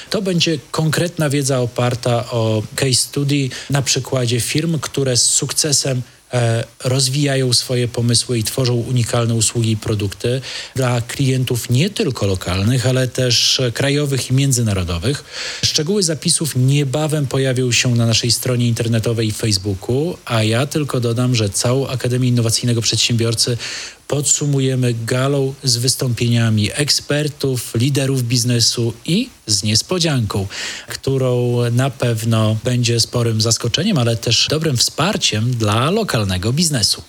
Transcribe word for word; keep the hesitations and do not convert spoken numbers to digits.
To będzie konkretna wiedza oparta o case study na przykładzie firm, które z sukcesem e, rozwijają swoje pomysły i tworzą unikalne usługi i produkty dla klientów nie tylko lokalnych, ale też krajowych i międzynarodowych. Szczegóły zapisów niebawem pojawią się na naszej stronie internetowej i Facebooku, a ja tylko dodam, że całą Akademię Innowacyjnego Przedsiębiorcy podsumujemy galą z wystąpieniami ekspertów, liderów biznesu i z niespodzianką, którą na pewno będzie sporym zaskoczeniem, ale też dobrym wsparciem dla lokalnego biznesu.